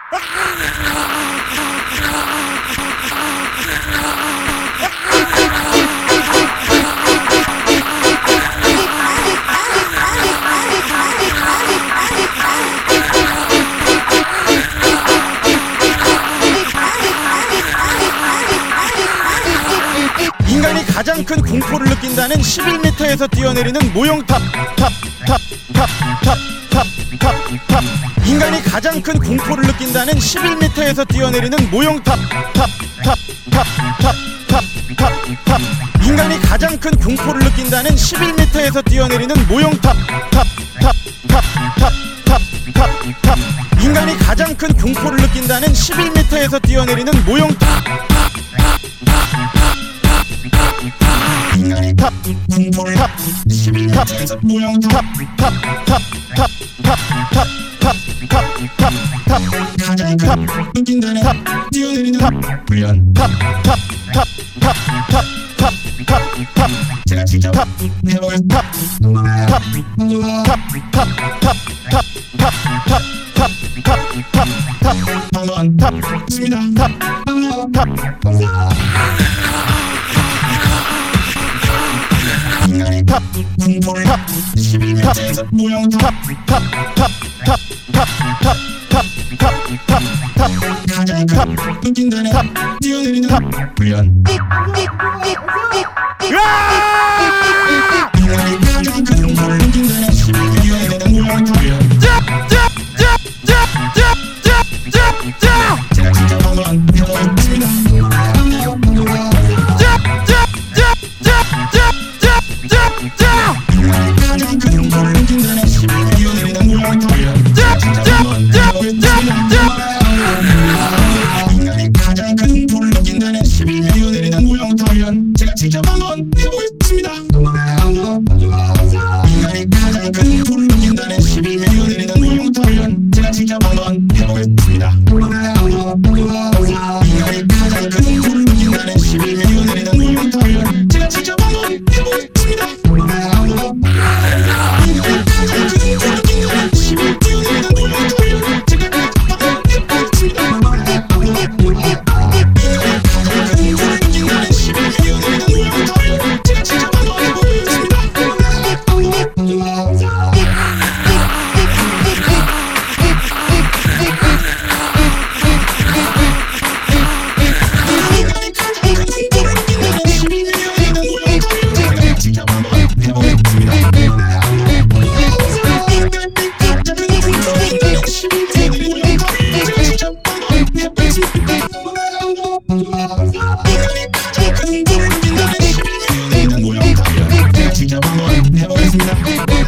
인간이 가장 큰 공포를 느낀다는 11m에서 뛰어내리는 모형탑. 인간이 가장 큰 공포를 느낀다는 11m에서 뛰어내리는 모형탑. 인간이 가장 큰 공포를 느낀다는 11m에서 뛰어내리는 모형탑. 인간이 가장 큰 공포를 느낀다는 11m에서 뛰어내리는 모형탑. 인간이 탑 공포를 탑 11m에서 모형탑. 가장 큰 느낀다는 탑 뛰어내리는 탑 훈련 제가 직접 탑 해보겠 탑 한번 탑 있습니다. 탑 인간이 탑 공포를 탑 11m에서 모형탑 가장 큰 느낀다는 탑 뛰어내리는 탑 훈련 인간이 가장 큰 공포를 느낀다는 11m에서 뛰어내리는 모형탑 훈련 제가 직접 한번 해보겠습니다. 인간이 가장 큰 공포를 느낀다는 11m에서 뛰어내리는 모형탑 훈련 제가 직접 한번 해보겠습니다. 인간이 가장 큰 공포를 느낀다는 11m에서 뛰어내리는 모형탑 훈련 제가 직접 한번 해보겠습니다. 인간이 가장 큰 공포를 느낀다는 11m에서 뛰어내리는 모형탑 훈련 제가 직접 한번 해보겠습니다. 인간이 가장 큰 공포를 느낀다는 11m에서 뛰어내리는 모형탑 훈련 제가 직접 한번 해보겠습니다. 인간이 가장 큰 공포를 느낀다는 11m에서 뛰어내리는 모형탑 훈련 제가 직접 한번 해보겠습니다. 인간이 가장 큰 공포를 느낀다는 11m에서 뛰어내리는 모형탑 훈련 제가 직접 한번 해보겠습니다.